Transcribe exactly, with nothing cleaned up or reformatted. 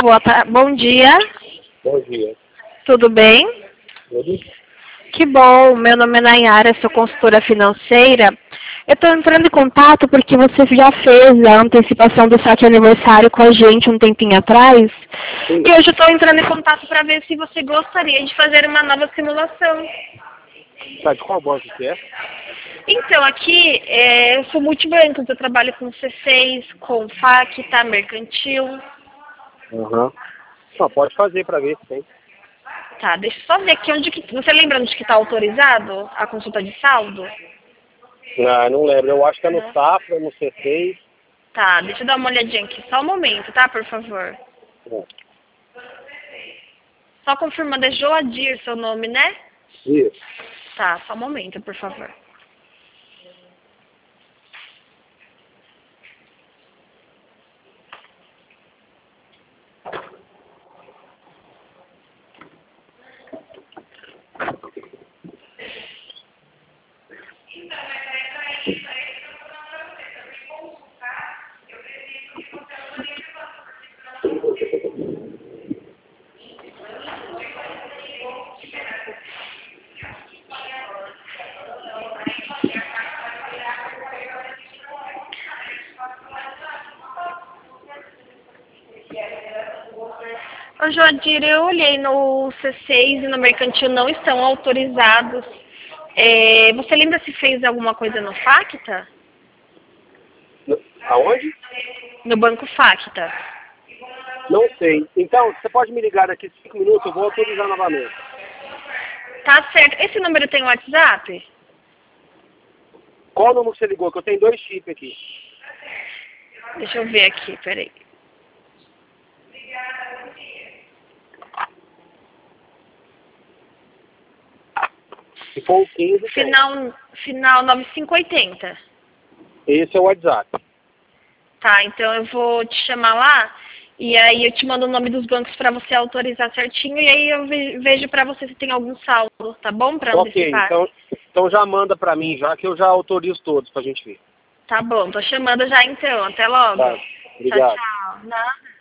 boa ta... bom dia. Bom dia. Tudo bem? Tudo? Que bom, meu nome é Nayara, sou consultora financeira. Eu estou entrando em contato porque você já fez a antecipação do saque aniversário com a gente um tempinho atrás. Sim. E hoje estou entrando em contato para ver se você gostaria de fazer uma nova simulação. Tá, de qual banco que é? Então, aqui é, eu sou multibancos, eu trabalho com C seis, com Facta, Mercantil. Aham. Uhum. Pode fazer para ver se tem. Tá, deixa eu só ver aqui onde que... Você lembra onde que está autorizado a consulta de saldo? Ah, não lembro. Eu acho que é no Não. Safra, no C seis. Tá, deixa eu dar uma olhadinha aqui. Só um momento, tá, por favor? É. Só confirmando, é Joadir seu nome, né? Isso. Tá, só um momento, por favor. Ô, Joadir, eu olhei no C seis e no Mercantil, não estão autorizados. É, você lembra se fez alguma coisa no Facta? No- Aonde? No Banco Facta. Não sei. Então, você pode me ligar daqui cinco minutos, eu vou autorizar novamente. Tá certo. Esse número tem WhatsApp? Qual número que você ligou? Que eu tenho dois chips aqui. Deixa eu ver aqui, peraí. Se for o quinze, tem. Final, final nove cinco oito zero. Esse é o WhatsApp. Tá, então eu vou te chamar lá e aí eu te mando o nome dos bancos para você autorizar certinho e aí eu ve- vejo para você se tem algum saldo, tá bom? Para Ok, antecipar. então, então já manda para mim, já que eu já autorizo todos pra gente ver. Tá bom, tô chamando já então. Até logo. Tá. Tchau, Obrigado. tchau. Nada.